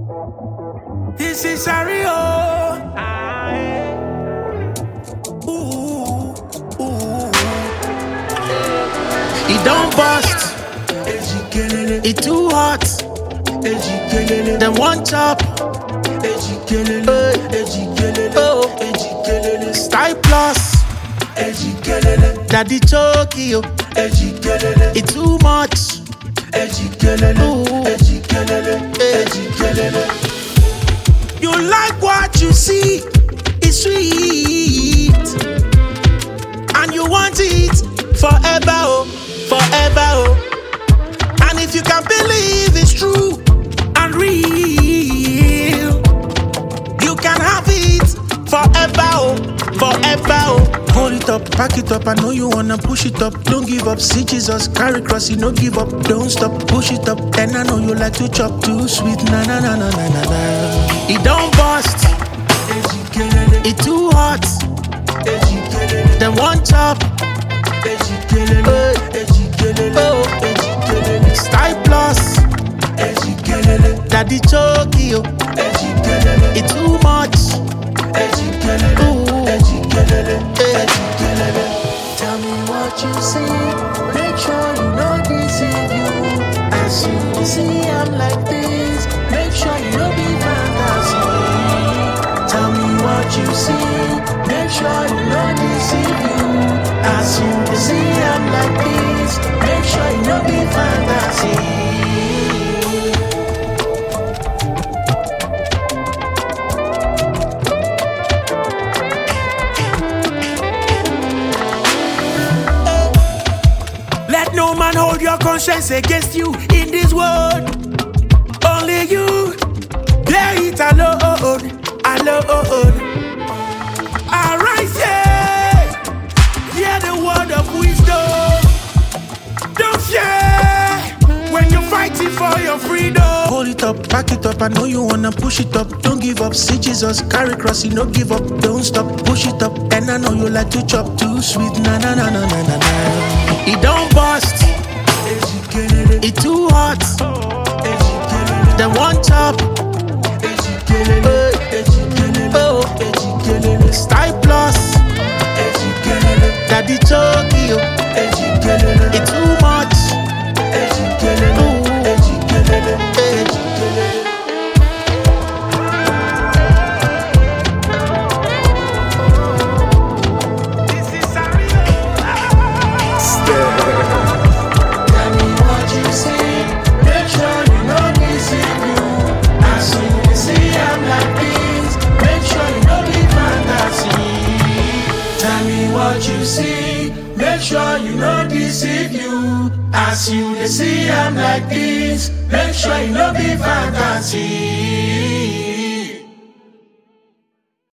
This is Ario. Ooh, ooh. It don't bust. It too hot. Them one chop. Style plus. Daddy Chokio. It too much. You like what you see, it's sweet, and you want it forever, oh, forever, oh. And if you can believe it's true and real, you can have it forever, oh, forever, oh. Hold it up, pack it up, I know you wanna push it up. Don't give up, see Jesus, carry cross, you no give up. Don't stop, push it up, and I know you like to chop too sweet, na na na na na na na. It don't bust, it too hot. Then one chop, Style plus, Daddy Chokio. It too much. Tell me what you see, make sure you know deceive you. As you see, I'm like this, make sure you know be fantasy. Tell me what you see, make sure you know deceive you. As you see, I'm like this, make sure you know be fantasy. Let no man hold your conscience against you in this world. Only you, play it alone, alone. Arise, yeah, hear the word of wisdom. Don't fear when you're fighting for your freedom. Hold it up, pack it up, I know you wanna push it up. Don't give up, see Jesus, carry cross, you no give up. Don't stop, push it up, and I know you like to chop too sweet, na na na na na na na. It don't bust, it too hot. Then one chop, Style plus, Daddy Chokio. It too much. What you see, make sure you know deceive you. As you they see I'm like this, make sure you know be fantasy.